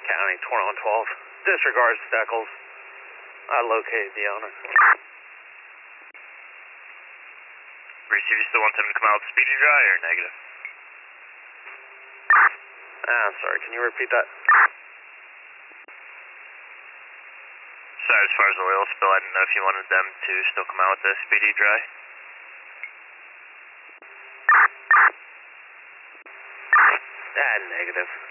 County 2112. Disregards Steckles. I located the owner. Bruce, you still want them to come out with speedy dry or negative? I'm sorry, can you repeat that? Sorry, as far as the oil spill, I didn't know if you wanted them to still come out with the speedy dry. Negative.